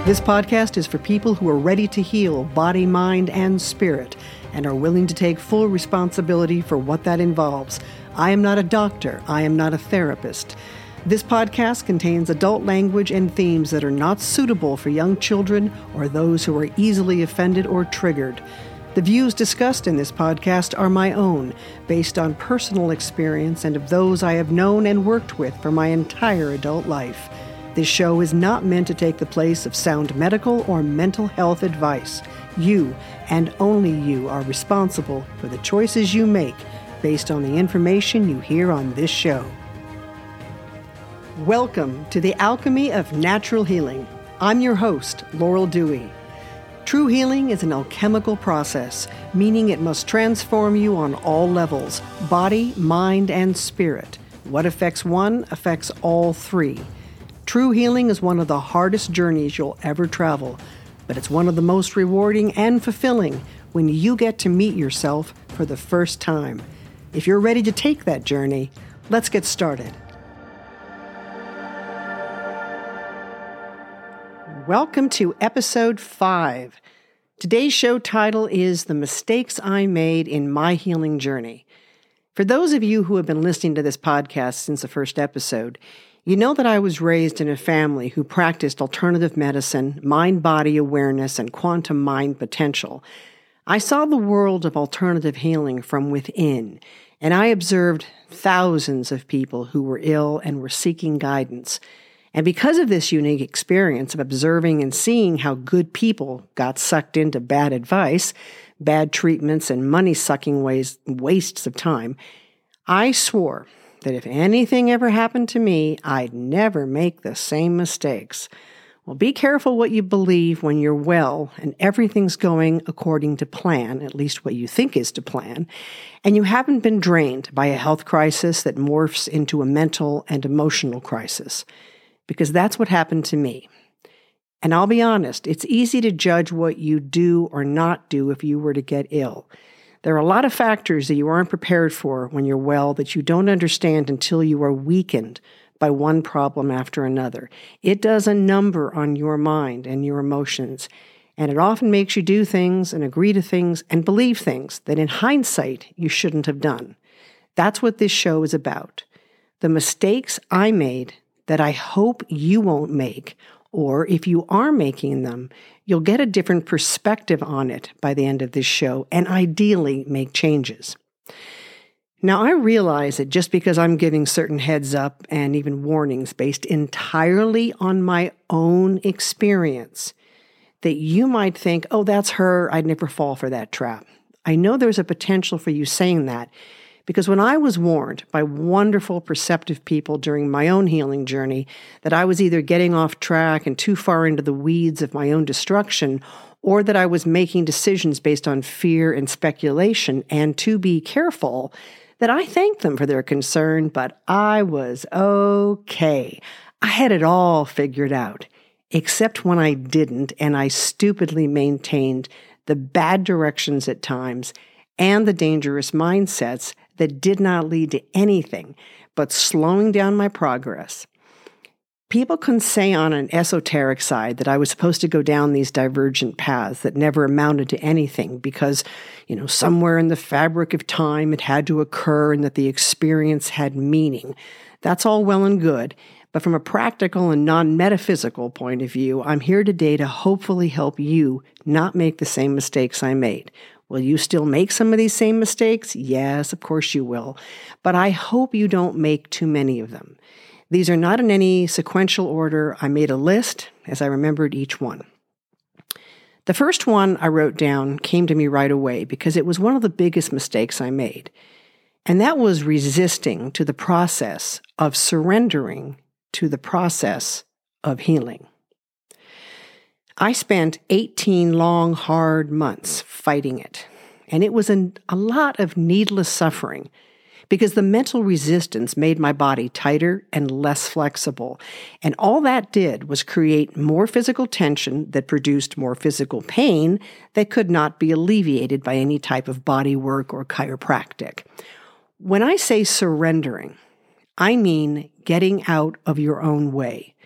This podcast is for people who are ready to heal body, mind, and spirit, and are willing to take full responsibility for what that involves. I am not a doctor. I am not a therapist. This podcast contains adult language and themes that are not suitable for young children or those who are easily offended or triggered. The views discussed in this podcast are my own, based on personal experience and of those I have known and worked with for my entire adult life. This show is not meant to take the place of sound medical or mental health advice. You, and only you, are responsible for the choices you make based on the information you hear on this show. Welcome to the Alchemy of Natural Healing. I'm your host, Laurel Dewey. True healing is an alchemical process, meaning it must transform you on all levels, body, mind, and spirit. What affects one affects all three. True healing is one of the hardest journeys you'll ever travel, but it's one of the most rewarding and fulfilling when you get to meet yourself for the first time. If you're ready to take that journey, let's get started. Welcome to episode 5. Today's show title is The Mistakes I Made in My Healing Journey. For those of you who have been listening to this podcast since the first episode, you know that I was raised in a family who practiced alternative medicine, mind-body awareness, and quantum mind potential. I saw the world of alternative healing from within, and I observed thousands of people who were ill and were seeking guidance. And because of this unique experience of observing and seeing how good people got sucked into bad advice, bad treatments, and money-sucking wastes of time, I swore that if anything ever happened to me, I'd never make the same mistakes. Well, be careful what you believe when you're well and everything's going according to plan, at least what you think is to plan, and you haven't been drained by a health crisis that morphs into a mental and emotional crisis. Because that's what happened to me. And I'll be honest, it's easy to judge what you do or not do if you were to get ill. There are a lot of factors that you aren't prepared for when you're well that you don't understand until you are weakened by one problem after another. It does a number on your mind and your emotions, and it often makes you do things and agree to things and believe things that in hindsight you shouldn't have done. That's what this show is about. The mistakes I made that I hope you won't make, or if you are making them, you'll get a different perspective on it by the end of this show and ideally make changes. Now, I realize that just because I'm giving certain heads up and even warnings based entirely on my own experience, that you might think, oh, that's her, I'd never fall for that trap. I know there's a potential for you saying that, because when I was warned by wonderful, perceptive people during my own healing journey that I was either getting off track and too far into the weeds of my own destruction, or that I was making decisions based on fear and speculation, and to be careful, that I thanked them for their concern, but I was okay. I had it all figured out, except when I didn't, and I stupidly maintained the bad directions at times and the dangerous mindsets that did not lead to anything but slowing down my progress. People can say on an esoteric side that I was supposed to go down these divergent paths that never amounted to anything because, somewhere in the fabric of time it had to occur and that the experience had meaning. That's all well and good, but from a practical and non-metaphysical point of view, I'm here today to hopefully help you not make the same mistakes I made. Will you still make some of these same mistakes? Yes, of course you will. But I hope you don't make too many of them. These are not in any sequential order. I made a list as I remembered each one. The first one I wrote down came to me right away because it was one of the biggest mistakes I made. And that was resisting to the process of surrendering to the process of healing. I spent 18 long, hard months fighting it, and it was a lot of needless suffering because the mental resistance made my body tighter and less flexible, and all that did was create more physical tension that produced more physical pain that could not be alleviated by any type of body work or chiropractic. When I say surrendering, I mean getting out of your own way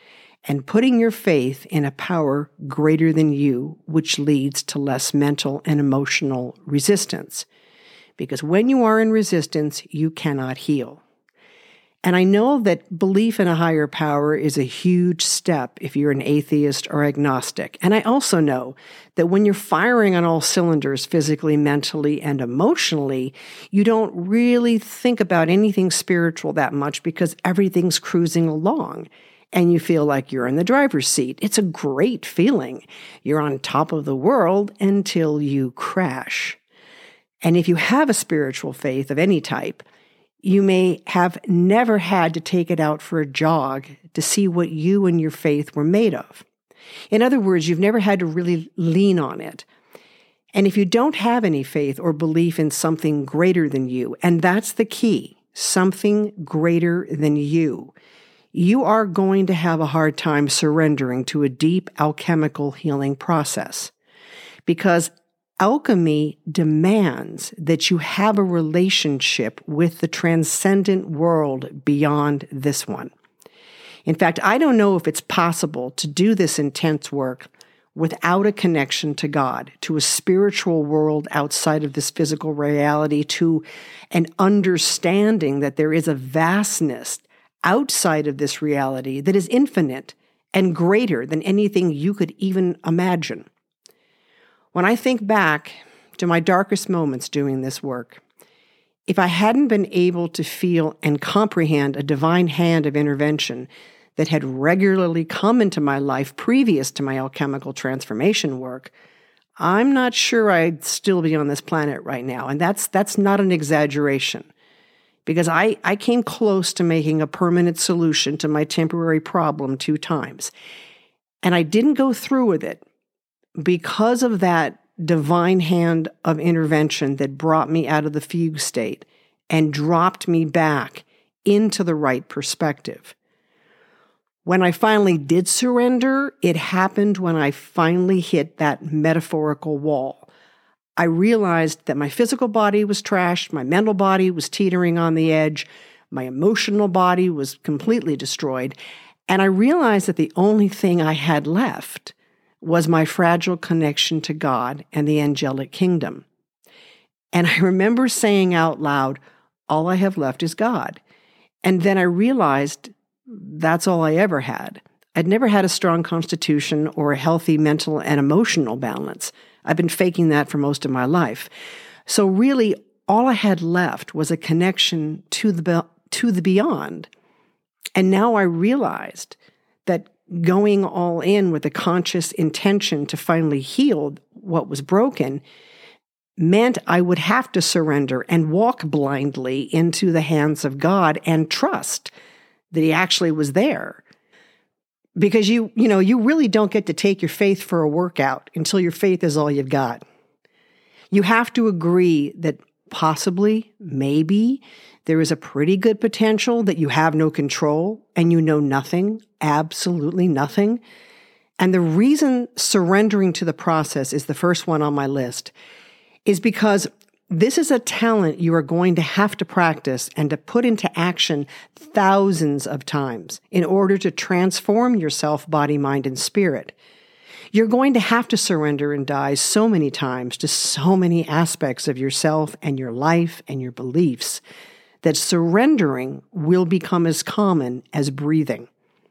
and putting your faith in a power greater than you, which leads to less mental and emotional resistance. Because when you are in resistance, you cannot heal. And I know that belief in a higher power is a huge step if you're an atheist or agnostic. And I also know that when you're firing on all cylinders physically, mentally, and emotionally, you don't really think about anything spiritual that much because everything's cruising along. And you feel like you're in the driver's seat. It's a great feeling. You're on top of the world until you crash. And if you have a spiritual faith of any type, you may have never had to take it out for a jog to see what you and your faith were made of. In other words, you've never had to really lean on it. And if you don't have any faith or belief in something greater than you, and that's the key, something greater than you are going to have a hard time surrendering to a deep alchemical healing process. Because alchemy demands that you have a relationship with the transcendent world beyond this one. In fact, I don't know if it's possible to do this intense work without a connection to God, to a spiritual world outside of this physical reality, to an understanding that there is a vastness outside of this reality that is infinite and greater than anything you could even imagine. When I think back to my darkest moments doing this work, if I hadn't been able to feel and comprehend a divine hand of intervention that had regularly come into my life previous to my alchemical transformation work, I'm not sure I'd still be on this planet right now. And that's not an exaggeration. Because I came close to making a permanent solution to my temporary problem 2 times. And I didn't go through with it because of that divine hand of intervention that brought me out of the fugue state and dropped me back into the right perspective. When I finally did surrender, it happened when I finally hit that metaphorical wall. I realized that my physical body was trashed, my mental body was teetering on the edge, my emotional body was completely destroyed, and I realized that the only thing I had left was my fragile connection to God and the angelic kingdom. And I remember saying out loud, all I have left is God. And then I realized that's all I ever had. I'd never had a strong constitution or a healthy mental and emotional balance. I've been faking that for most of my life. So really, all I had left was a connection to the beyond. And now I realized that going all in with a conscious intention to finally heal what was broken meant I would have to surrender and walk blindly into the hands of God and trust that He actually was there. Because you really don't get to take your faith for a workout until your faith is all you've got. You have to agree that possibly, maybe, there is a pretty good potential that you have no control and you know nothing, absolutely nothing. And the reason surrendering to the process is the first one on my list is because this is a talent you are going to have to practice and to put into action thousands of times in order to transform yourself, body, mind, and spirit. You're going to have to surrender and die so many times to so many aspects of yourself and your life and your beliefs that surrendering will become as common as breathing.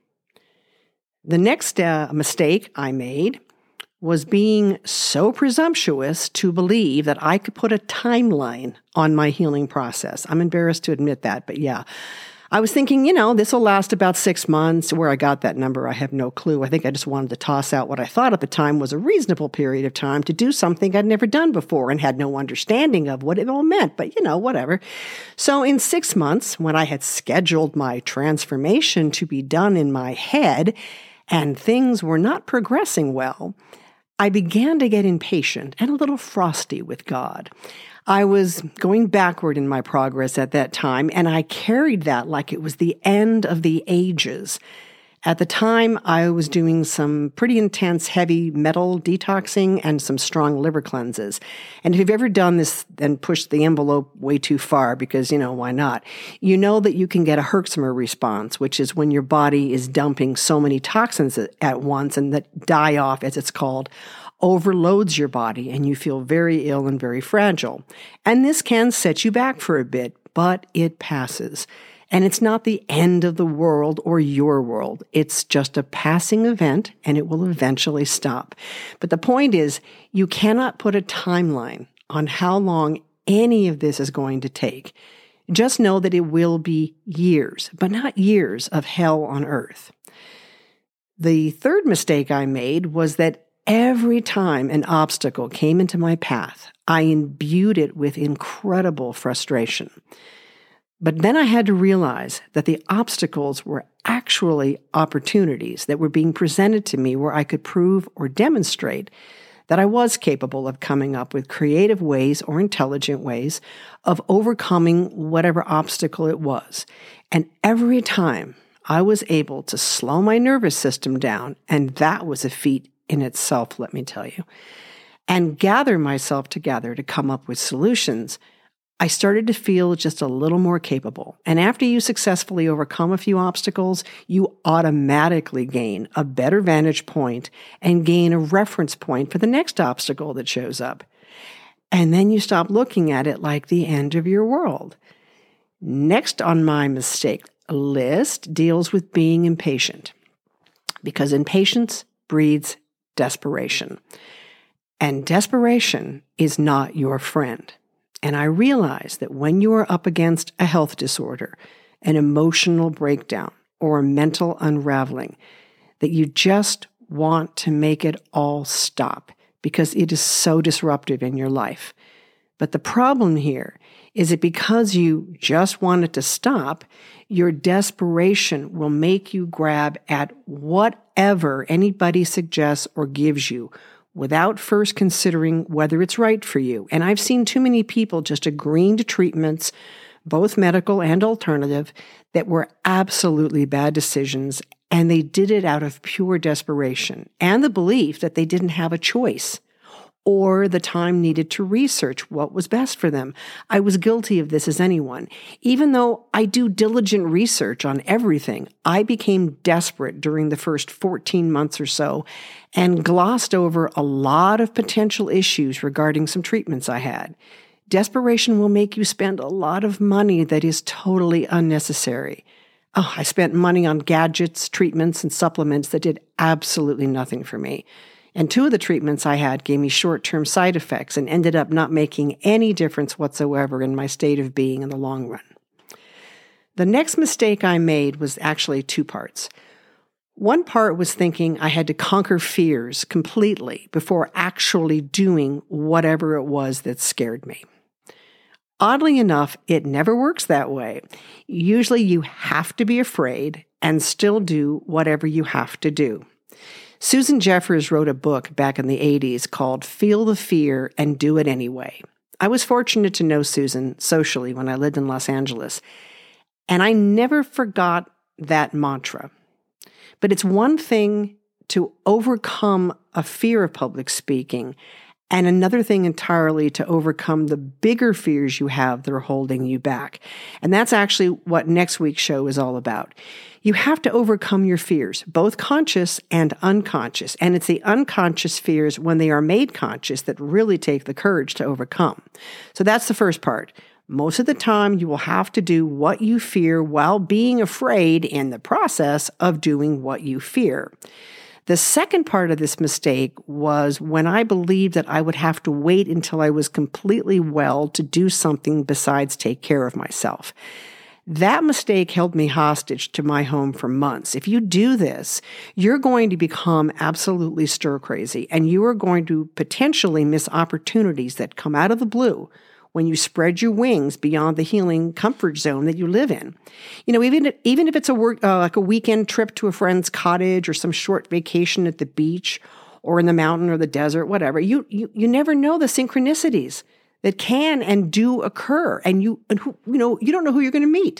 The next mistake I made was being so presumptuous to believe that I could put a timeline on my healing process. I'm embarrassed to admit that, but yeah. I was thinking, this will last about 6 months. Where I got that number, I have no clue. I think I just wanted to toss out what I thought at the time was a reasonable period of time to do something I'd never done before and had no understanding of what it all meant, but whatever. So in 6 months, when I had scheduled my transformation to be done in my head and things were not progressing well, I began to get impatient and a little frosty with God. I was going backward in my progress at that time, and I carried that like it was the end of the ages. At the time, I was doing some pretty intense heavy metal detoxing and some strong liver cleanses. And if you've ever done this and pushed the envelope way too far, because, why not? You know that you can get a Herxheimer response, which is when your body is dumping so many toxins at once, and that die-off, as it's called, overloads your body and you feel very ill and very fragile. And this can set you back for a bit, but it passes. And it's not the end of the world or your world. It's just a passing event, and it will eventually stop. But the point is, you cannot put a timeline on how long any of this is going to take. Just know that it will be years, but not years of hell on earth. The third mistake I made was that every time an obstacle came into my path, I imbued it with incredible frustration. But then I had to realize that the obstacles were actually opportunities that were being presented to me where I could prove or demonstrate that I was capable of coming up with creative ways or intelligent ways of overcoming whatever obstacle it was. And every time I was able to slow my nervous system down, and that was a feat in itself, let me tell you, and gather myself together to come up with solutions, I started to feel just a little more capable. And after you successfully overcome a few obstacles, you automatically gain a better vantage point and gain a reference point for the next obstacle that shows up. And then you stop looking at it like the end of your world. Next on my mistake list deals with being impatient, because impatience breeds desperation. And desperation is not your friend. And I realize that when you are up against a health disorder, an emotional breakdown, or a mental unraveling, that you just want to make it all stop because it is so disruptive in your life. But the problem here is that because you just want it to stop, your desperation will make you grab at whatever anybody suggests or gives you, without first considering whether it's right for you. And I've seen too many people just agreeing to treatments, both medical and alternative, that were absolutely bad decisions, and they did it out of pure desperation and the belief that they didn't have a choice or the time needed to research what was best for them. I was guilty of this as anyone. Even though I do diligent research on everything, I became desperate during the first 14 months or so and glossed over a lot of potential issues regarding some treatments I had. Desperation will make you spend a lot of money that is totally unnecessary. I spent money on gadgets, treatments, and supplements that did absolutely nothing for me. And 2 of the treatments I had gave me short-term side effects and ended up not making any difference whatsoever in my state of being in the long run. The next mistake I made was actually 2 parts. One part was thinking I had to conquer fears completely before actually doing whatever it was that scared me. Oddly enough, it never works that way. Usually you have to be afraid and still do whatever you have to do. Susan Jeffers wrote a book back in the 80s called Feel the Fear and Do It Anyway. I was fortunate to know Susan socially when I lived in Los Angeles, and I never forgot that mantra. But it's one thing to overcome a fear of public speaking, and another thing entirely to overcome the bigger fears you have that are holding you back. And that's actually what next week's show is all about. You have to overcome your fears, both conscious and unconscious. And it's the unconscious fears when they are made conscious that really take the courage to overcome. So that's the first part. Most of the time, you will have to do what you fear while being afraid in the process of doing what you fear. The second part of this mistake was when I believed that I would have to wait until I was completely well to do something besides take care of myself. That mistake held me hostage to my home for months. If you do this, you're going to become absolutely stir crazy, and you are going to potentially miss opportunities that come out of the blue when you spread your wings beyond the healing comfort zone that you live in. Even if it's like a weekend trip to a friend's cottage or some short vacation at the beach or in the mountain or the desert, whatever, you never know the synchronicities that can and do occur. And you don't know who you're going to meet.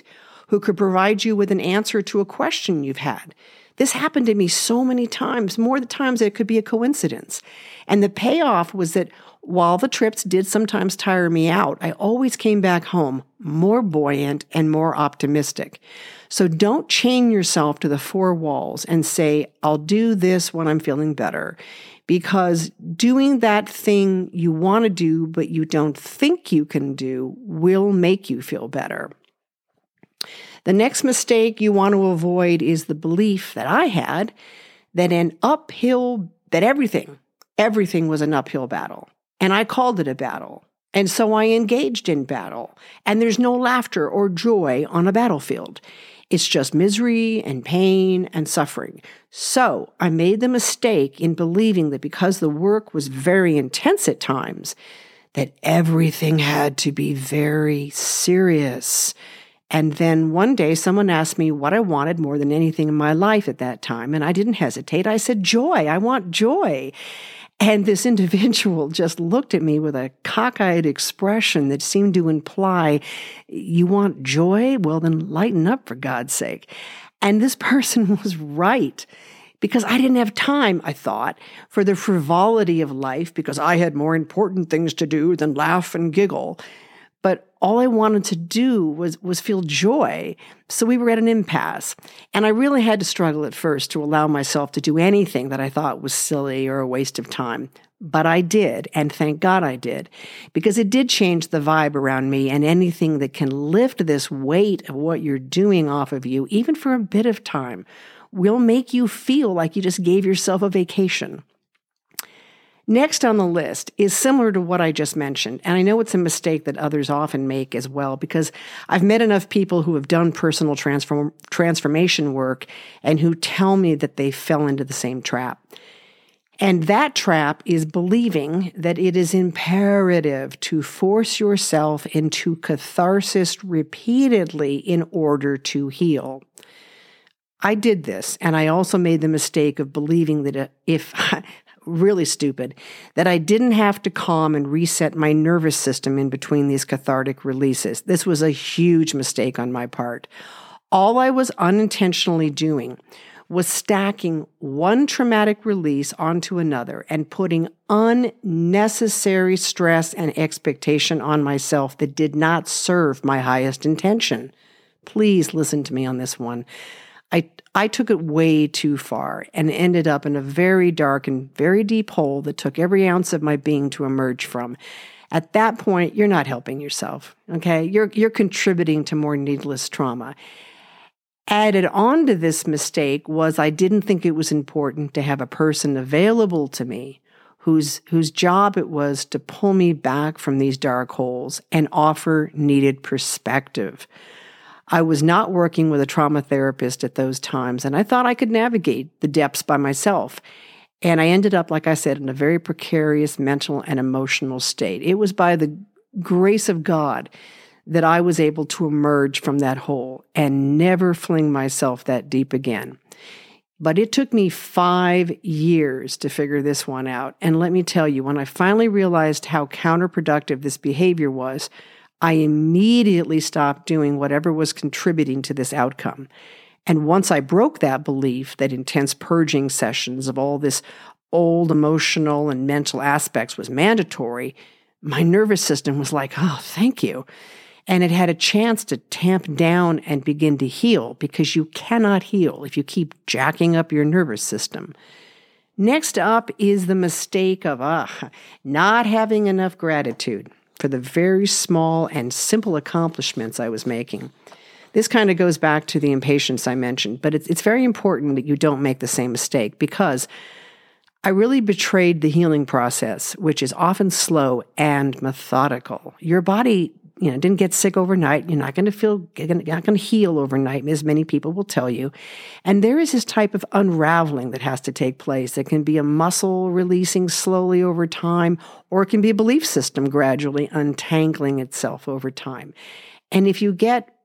who could provide you with an answer to a question you've had. This happened to me so many times, more the times that it could be a coincidence. And the payoff was that while the trips did sometimes tire me out, I always came back home more buoyant and more optimistic. So don't chain yourself to the four walls and say, I'll do this when I'm feeling better. Because doing that thing you want to do, but you don't think you can do, will make you feel better. The next mistake you want to avoid is the belief that I had that everything was an uphill battle. And I called it a battle. And so I engaged in battle. And there's no laughter or joy on a battlefield. It's just misery and pain and suffering. So I made the mistake in believing that because the work was very intense at times, that everything had to be very serious. And then one day someone asked me what I wanted more than anything in my life at that time. And I didn't hesitate. I said, joy. I want joy. And this individual just looked at me with a cockeyed expression that seemed to imply, you want joy? Well, then lighten up, for God's sake. And this person was right, because I didn't have time, I thought, for the frivolity of life, because I had more important things to do than laugh and giggle. But all I wanted to do was feel joy. So we were at an impasse. And I really had to struggle at first to allow myself to do anything that I thought was silly or a waste of time. But I did, and thank God I did, because it did change the vibe around me, and anything that can lift this weight of what you're doing off of you, even for a bit of time, will make you feel like you just gave yourself a vacation. Next on the list is similar to what I just mentioned, and I know it's a mistake that others often make as well, because I've met enough people who have done personal transformation work and who tell me that they fell into the same trap. And that trap is believing that it is imperative to force yourself into catharsis repeatedly in order to heal. I did this, and I also made the mistake of believing that really stupid, that I didn't have to calm and reset my nervous system in between these cathartic releases. This was a huge mistake on my part. All I was unintentionally doing was stacking one traumatic release onto another and putting unnecessary stress and expectation on myself that did not serve my highest intention. Please listen to me on this one. I took it way too far and ended up in a very dark and very deep hole that took every ounce of my being to emerge from. At that point, you're not helping yourself, okay? You're contributing to more needless trauma. Added on to this mistake was I didn't think it was important to have a person available to me whose job it was to pull me back from these dark holes and offer needed perspective. I was not working with a trauma therapist at those times, and I thought I could navigate the depths by myself. And I ended up, like I said, in a very precarious mental and emotional state. It was by the grace of God that I was able to emerge from that hole and never fling myself that deep again. But it took me 5 years to figure this one out. And let me tell you, when I finally realized how counterproductive this behavior was, I immediately stopped doing whatever was contributing to this outcome. And once I broke that belief that intense purging sessions of all this old emotional and mental aspects was mandatory, my nervous system was like, oh, thank you. And it had a chance to tamp down and begin to heal, because you cannot heal if you keep jacking up your nervous system. Next up is the mistake of not having enough gratitude for the very small and simple accomplishments I was making. This kind of goes back to the impatience I mentioned, but it's very important that you don't make the same mistake, because I really betrayed the healing process, which is often slow and methodical. Your body, didn't get sick overnight. You're not going to heal overnight, as many people will tell you. And there is this type of unraveling that has to take place. It can be a muscle releasing slowly over time, or it can be a belief system gradually untangling itself over time. And if you get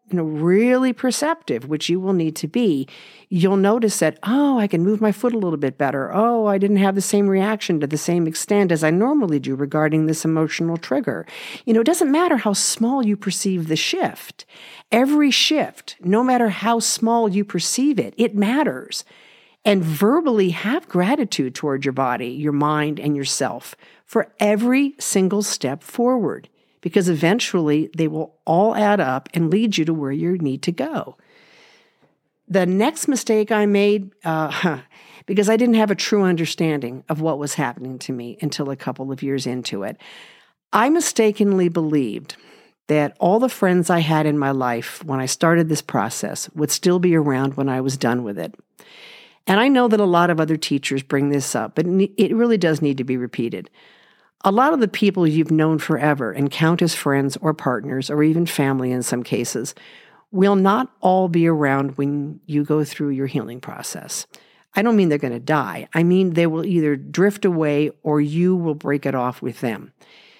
really perceptive, which you will need to be, you'll notice that, I can move my foot a little bit better. I didn't have the same reaction to the same extent as I normally do regarding this emotional trigger. It doesn't matter how small you perceive the shift. Every shift, no matter how small you perceive it, it matters. And verbally have gratitude toward your body, your mind, and yourself for every single step forward, because eventually they will all add up and lead you to where you need to go. The next mistake I made, because I didn't have a true understanding of what was happening to me until a couple of years into it, I mistakenly believed that all the friends I had in my life when I started this process would still be around when I was done with it. And I know that a lot of other teachers bring this up, but it really does need to be repeated. A lot of the people you've known forever and count as friends or partners or even family in some cases will not all be around when you go through your healing process. I don't mean they're going to die. I mean they will either drift away or you will break it off with them.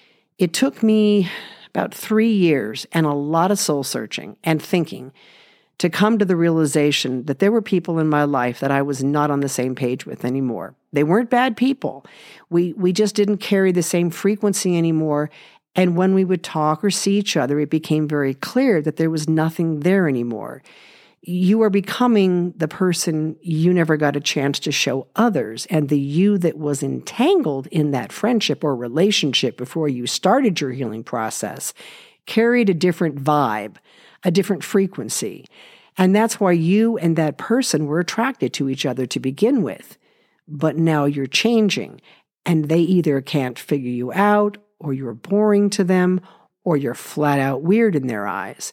It took me about 3 years and a lot of soul searching and thinking to come to the realization that there were people in my life that I was not on the same page with anymore. They weren't bad people. We just didn't carry the same frequency anymore. And when we would talk or see each other, it became very clear that there was nothing there anymore. You are becoming the person you never got a chance to show others. And the you that was entangled in that friendship or relationship before you started your healing process carried a different vibe, a different frequency. And that's why you and that person were attracted to each other to begin with. But now you're changing, and they either can't figure you out, or you're boring to them, or you're flat out weird in their eyes.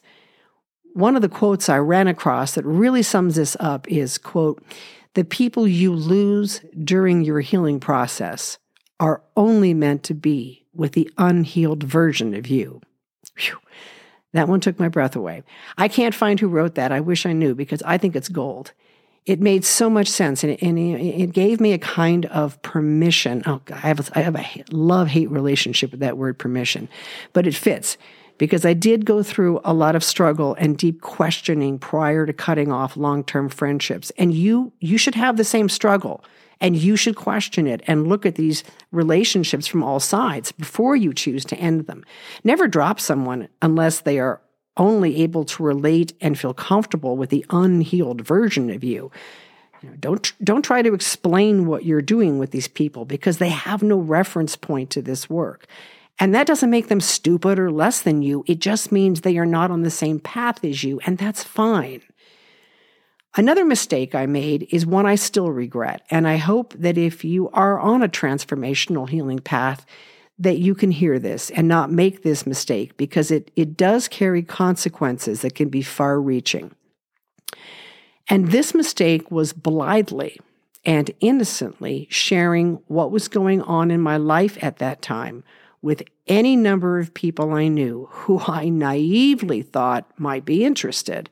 One of the quotes I ran across that really sums this up is, quote, "The people you lose during your healing process are only meant to be with the unhealed version of you." Whew. That one took my breath away. I can't find who wrote that. I wish I knew, because I think it's gold. It made so much sense, and it gave me a kind of permission. Oh, God, I have a love-hate relationship with that word permission, but it fits, because I did go through a lot of struggle and deep questioning prior to cutting off long-term friendships. And you should have the same struggle, and you should question it and look at these relationships from all sides before you choose to end them. Never drop someone unless they are only able to relate and feel comfortable with the unhealed version of you. Don't try to explain what you're doing with these people, because they have no reference point to this work. And that doesn't make them stupid or less than you. It just means they are not on the same path as you, and that's fine. Another mistake I made is one I still regret, and I hope that if you are on a transformational healing path, that you can hear this and not make this mistake, because it does carry consequences that can be far-reaching. And this mistake was blithely and innocently sharing what was going on in my life at that time with any number of people I knew who I naively thought might be interested.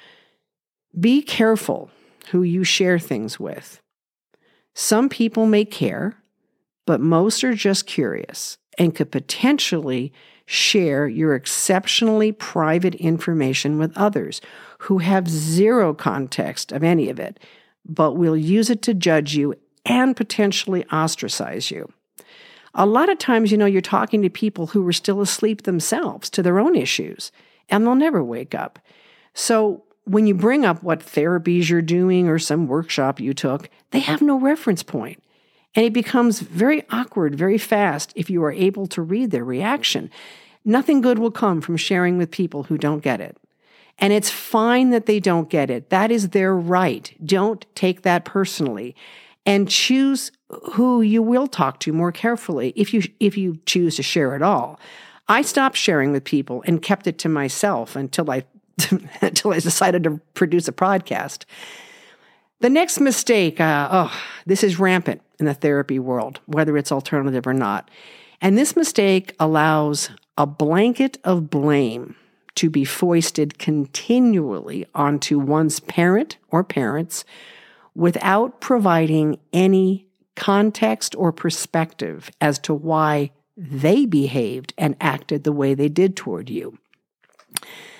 Be careful who you share things with. Some people may care, but most are just curious and could potentially share your exceptionally private information with others who have zero context of any of it, but will use it to judge you and potentially ostracize you. A lot of times, you're talking to people who are still asleep themselves to their own issues, and they'll never wake up. So when you bring up what therapies you're doing or some workshop you took, they have no reference point. And it becomes very awkward very fast if you are able to read their reaction. Nothing good will come from sharing with people who don't get it. And it's fine that they don't get it. That is their right. Don't take that personally. And choose who you will talk to more carefully if you choose to share at all. I stopped sharing with people and kept it to myself until I decided to produce a podcast. The next mistake, this is rampant in the therapy world, whether it's alternative or not. And this mistake allows a blanket of blame to be foisted continually onto one's parent or parents without providing any context or perspective as to why they behaved and acted the way they did toward you.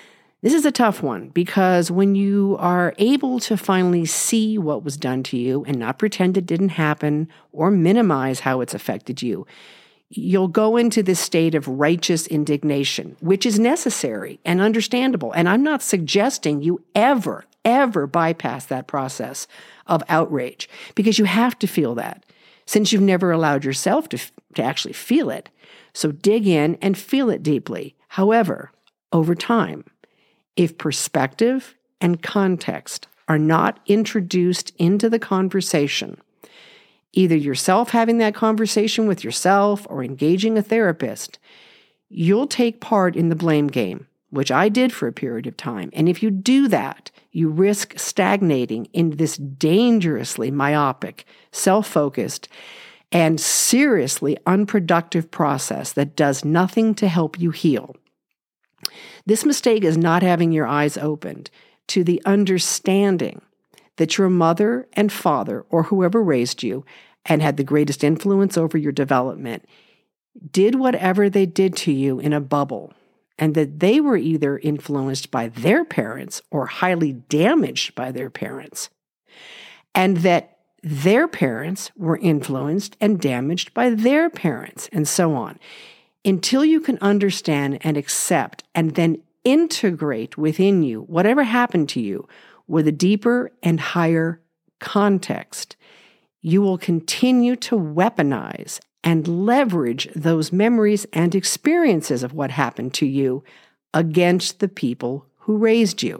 This is a tough one because when you are able to finally see what was done to you and not pretend it didn't happen or minimize how it's affected you, you'll go into this state of righteous indignation, which is necessary and understandable. And I'm not suggesting you ever bypass that process of outrage, because you have to feel that since you've never allowed yourself to actually feel it. So dig in and feel it deeply. However, over time, if perspective and context are not introduced into the conversation, either yourself having that conversation with yourself or engaging a therapist, you'll take part in the blame game, which I did for a period of time. And if you do that, you risk stagnating in this dangerously myopic, self-focused, and seriously unproductive process that does nothing to help you heal. This mistake is not having your eyes opened to the understanding that your mother and father, or whoever raised you and had the greatest influence over your development, did whatever they did to you in a bubble, and that they were either influenced by their parents or highly damaged by their parents, and that their parents were influenced and damaged by their parents, and so on. Until you can understand and accept and then integrate within you whatever happened to you with a deeper and higher context, you will continue to weaponize and leverage those memories and experiences of what happened to you against the people who raised you.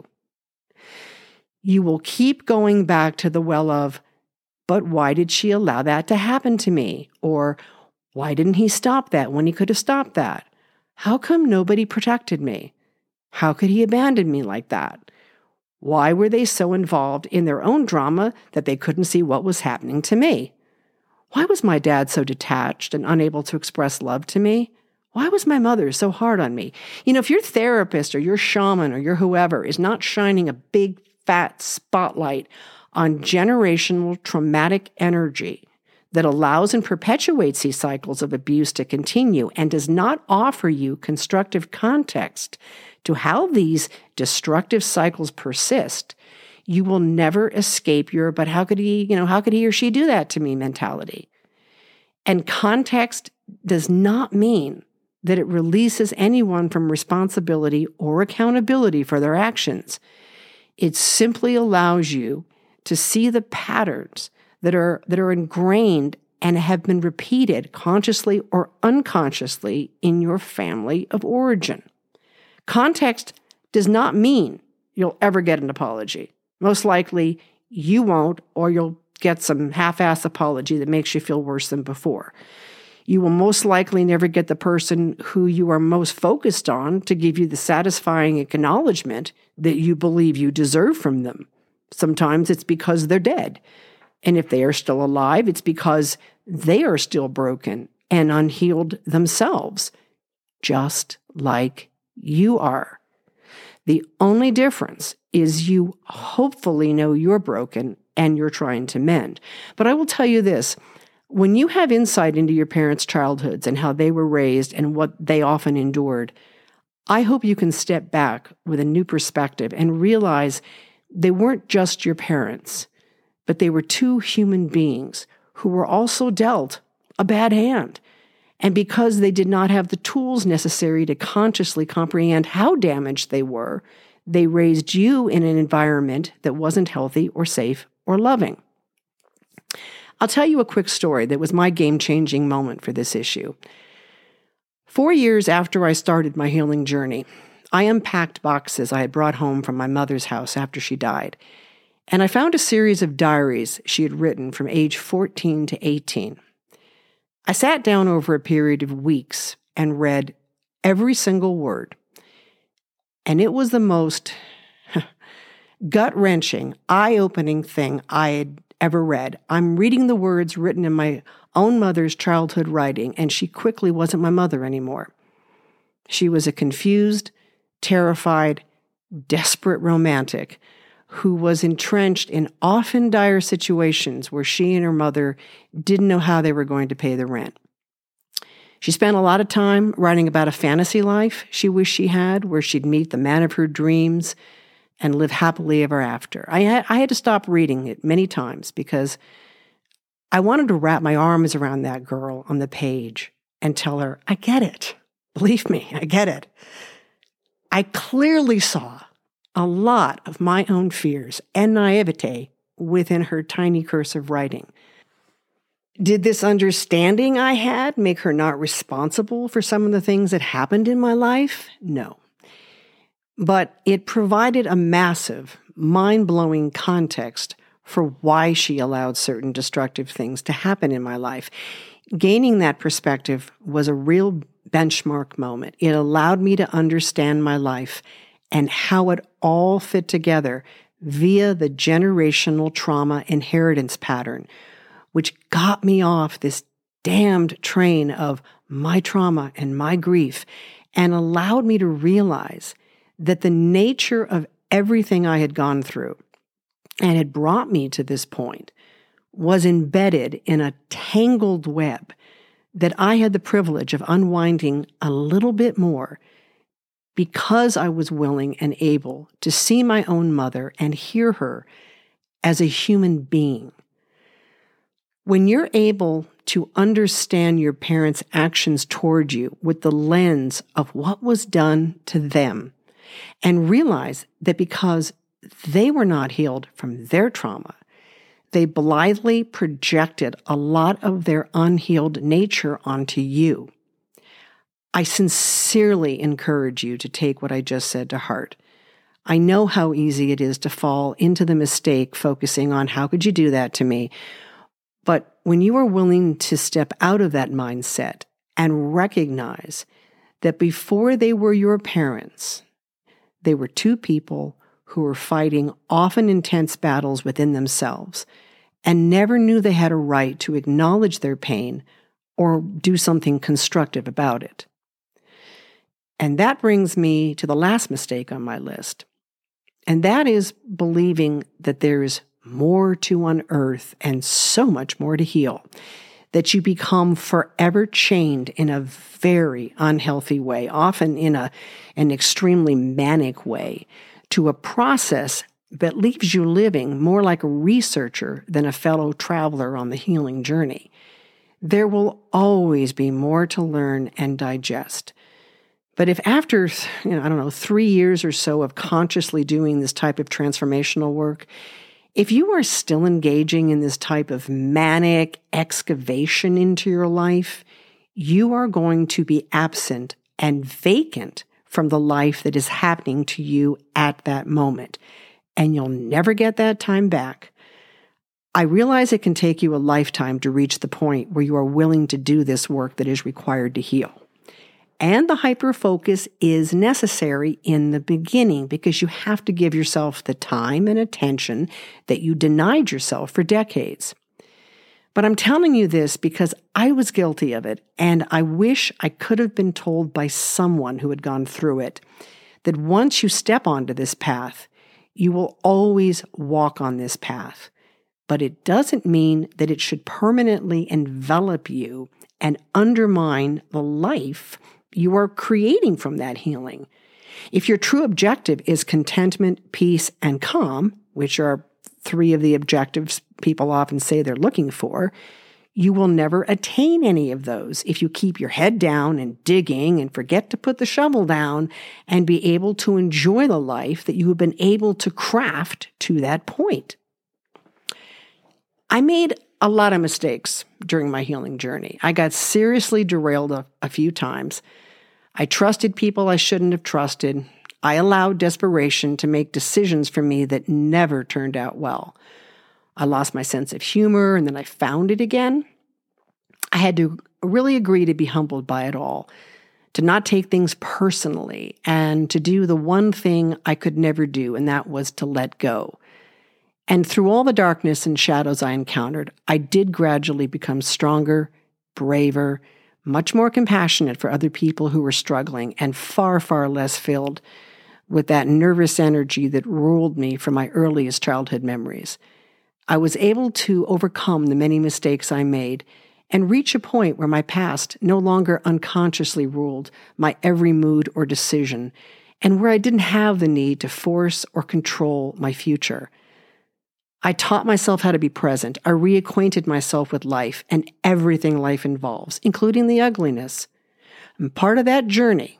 You will keep going back to the well of, but why did she allow that to happen to me? Or why didn't he stop that when he could have stopped that? How come nobody protected me? How could he abandon me like that? Why were they so involved in their own drama that they couldn't see what was happening to me? Why was my dad so detached and unable to express love to me? Why was my mother so hard on me? If your therapist or your shaman or your whoever is not shining a big fat spotlight on generational traumatic energy that allows and perpetuates these cycles of abuse to continue and does not offer you constructive context to how these destructive cycles persist, you will never escape your, but how could he or she do that to me mentality. And context does not mean that it releases anyone from responsibility or accountability for their actions. It simply allows you to see the patterns that are ingrained and have been repeated consciously or unconsciously in your family of origin. Context does not mean you'll ever get an apology. Most likely you won't, or you'll get some half-ass apology that makes you feel worse than before. You will most likely never get the person who you are most focused on to give you the satisfying acknowledgement that you believe you deserve from them. Sometimes it's because they're dead. And if they are still alive, it's because they are still broken and unhealed themselves, just like you are. The only difference is you hopefully know you're broken and you're trying to mend. But I will tell you this, when you have insight into your parents' childhoods and how they were raised and what they often endured, I hope you can step back with a new perspective and realize they weren't just your parents, but they were two human beings who were also dealt a bad hand. And because they did not have the tools necessary to consciously comprehend how damaged they were, they raised you in an environment that wasn't healthy or safe or loving. I'll tell you a quick story that was my game-changing moment for this issue. 4 years after I started my healing journey, I unpacked boxes I had brought home from my mother's house after she died, and I found a series of diaries she had written from age 14 to 18. I sat down over a period of weeks and read every single word, and it was the most gut-wrenching, eye-opening thing I had ever read. I'm reading the words written in my own mother's childhood writing, and she quickly wasn't my mother anymore. She was a confused, terrified, desperate romantic who was entrenched in often dire situations where she and her mother didn't know how they were going to pay the rent. She spent a lot of time writing about a fantasy life she wished she had, where she'd meet the man of her dreams and live happily ever after. I had to stop reading it many times because I wanted to wrap my arms around that girl on the page and tell her, I get it. Believe me, I get it. I clearly saw a lot of my own fears and naivete within her tiny cursive writing. Did this understanding I had make her not responsible for some of the things that happened in my life? No. But it provided a massive, mind-blowing context for why she allowed certain destructive things to happen in my life. Gaining that perspective was a real benchmark moment. It allowed me to understand my life and how it all fit together via the generational trauma inheritance pattern, which got me off this damned train of my trauma and my grief and allowed me to realize that the nature of everything I had gone through and had brought me to this point was embedded in a tangled web that I had the privilege of unwinding a little bit more because I was willing and able to see my own mother and hear her as a human being. When you're able to understand your parents' actions toward you with the lens of what was done to them and realize that because they were not healed from their trauma, they blithely projected a lot of their unhealed nature onto you. I sincerely encourage you to take what I just said to heart. I know how easy it is to fall into the mistake focusing on how could you do that to me? But when you are willing to step out of that mindset and recognize that before they were your parents, they were two people who were fighting often intense battles within themselves and never knew they had a right to acknowledge their pain or do something constructive about it. And that brings me to the last mistake on my list, and that is believing that there is more to unearth and so much more to heal, that you become forever chained in a very unhealthy way, often in an extremely manic way, to a process that leaves you living more like a researcher than a fellow traveler on the healing journey. There will always be more to learn and digest. But if after, 3 years or so of consciously doing this type of transformational work, if you are still engaging in this type of manic excavation into your life, you are going to be absent and vacant from the life that is happening to you at that moment. And you'll never get that time back. I realize it can take you a lifetime to reach the point where you are willing to do this work that is required to heal. And the hyper-focus is necessary in the beginning because you have to give yourself the time and attention that you denied yourself for decades. But I'm telling you this because I was guilty of it, and I wish I could have been told by someone who had gone through it that once you step onto this path, you will always walk on this path. But it doesn't mean that it should permanently envelop you and undermine the life you are creating from that healing. If your true objective is contentment, peace, and calm, which are 3 of the objectives people often say they're looking for, you will never attain any of those if you keep your head down and digging and forget to put the shovel down and be able to enjoy the life that you have been able to craft to that point. I made a lot of mistakes during my healing journey. I got seriously derailed a few times. I trusted people I shouldn't have trusted. I allowed desperation to make decisions for me that never turned out well. I lost my sense of humor, and then I found it again. I had to really agree to be humbled by it all, to not take things personally, and to do the one thing I could never do, and that was to let go. And through all the darkness and shadows I encountered, I did gradually become stronger, braver, much more compassionate for other people who were struggling, and far, far less filled with that nervous energy that ruled me from my earliest childhood memories. I was able to overcome the many mistakes I made and reach a point where my past no longer unconsciously ruled my every mood or decision, and where I didn't have the need to force or control my future. I taught myself how to be present. I reacquainted myself with life and everything life involves, including the ugliness. And part of that journey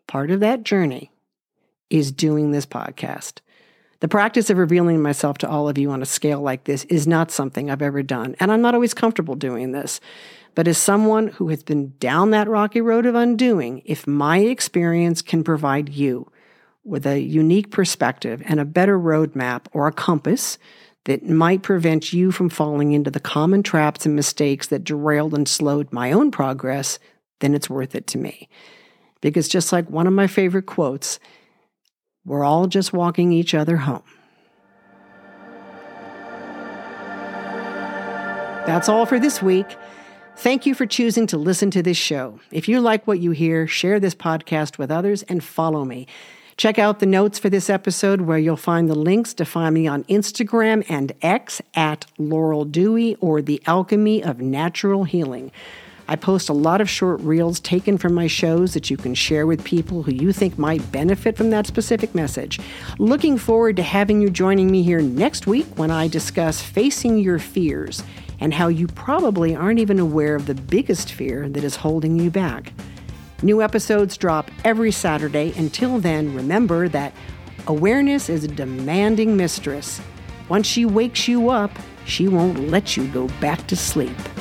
is doing this podcast. The practice of revealing myself to all of you on a scale like this is not something I've ever done, and I'm not always comfortable doing this. But as someone who has been down that rocky road of undoing, if my experience can provide you with a unique perspective and a better roadmap or a compass that might prevent you from falling into the common traps and mistakes that derailed and slowed my own progress, then it's worth it to me. Because just like one of my favorite quotes, we're all just walking each other home. That's all for this week. Thank you for choosing to listen to this show. If you like what you hear, share this podcast with others and follow me. Check out the notes for this episode where you'll find the links to find me on Instagram and X at Laurel Dewey or The Alchemy of Natural Healing. I post a lot of short reels taken from my shows that you can share with people who you think might benefit from that specific message. Looking forward to having you joining me here next week when I discuss facing your fears and how you probably aren't even aware of the biggest fear that is holding you back. New episodes drop every Saturday. Until then, remember that awareness is a demanding mistress. Once she wakes you up, she won't let you go back to sleep.